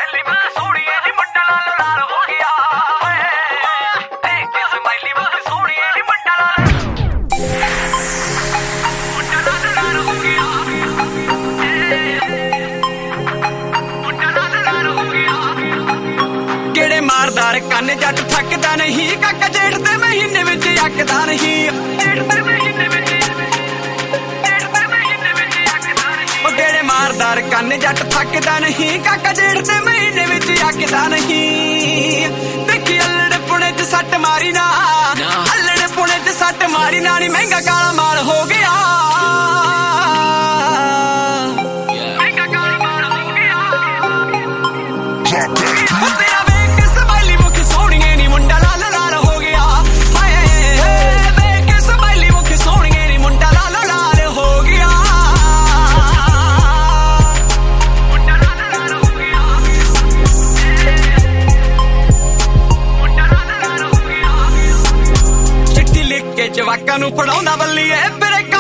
smiley ਮੁਖ ਸੋਹਣੀਏ ਨੀ ਮੁੰਡਾ ਲਾਲ ਲਾਲ ਹੋ ਗਿਆ ਦੇਖ ਕੇ ਸਮਾਈਲੀ ਮੁਖ ਸੋਹਣੀਏ ਨੀ ਮੁੰਡਾ ਲਾਲ ਲਾਲ ਹੋ ਗਿਆ ਮੁੰਡਾ ਲਾਲ ਲਾਲ ਹੋ ਗਿਆ ਕਿਹੜੇ ਮਾਰਦਾਰ ਕੰਨ ਜੱਟ ਥੱਕਦਾ ਨਹੀਂ ਕਾਕਾ ਜੇਠ ਦੇ ਮਹੀਨੇ ਵਿੱਚ ਅੱਕਦਾ ਨਹੀਂ ਜੇਠ ਦੇ ਮਹੀਨੇ ਵਿੱਚ ਕਿਹੜੇ ਮਾਰਦਾਰ ਕੰਨ ਜੱਟ ਥੱਕਦਾ ਨਹੀਂ ਕਾਕਾ ਜੇਠ ਦੇ ਮਹੀਨੇ ਵਿੱਚ ਅੱਕਦਾ ਨਹੀਂ ਦੇਖੀ ਅੱਲੜ ਪੁਣੇ ਚ ਸੱਟ ਮਾਰੀ ਨਾ ਅੱਲੜ ਪੁਣੇ ਚ ਸੱਟ ਮਾਰੀ ਨਾ ਨੀ ਮਹਿੰਗਾ ਕਾਲਾ ਮਾਲ ਹੋ ਗਿਆ ਮਹਿੰਗਾ ਕਾਲਾ ਮਾਲ ਹੋ ਗਿਆ ਤੇਰਾ ਵੇਖ ਕੇ ਸਮਾਈਲੀ ਮੁਖ ਸੋਹਣੀਏ ਨੀ ਮੁੰਡਾ ਲਾਲ ਲਾਲ ਹੋ ਗਿਆ ਹਾਏ ਵੇਖ ਕੇ ਸਮਾਈਲੀ ਮੁਖ ਸੋਹਣੀਏ ਨੀ ਮੁੰਡਾ ਲਾਲ ਲਾਲ ਹੋ ਗਿਆ ਜਵਾਕਾਂ ਨੂੰ ਪੜਾਉਂਦਾ ਬੱਲੀਏ ਮੇਰੇ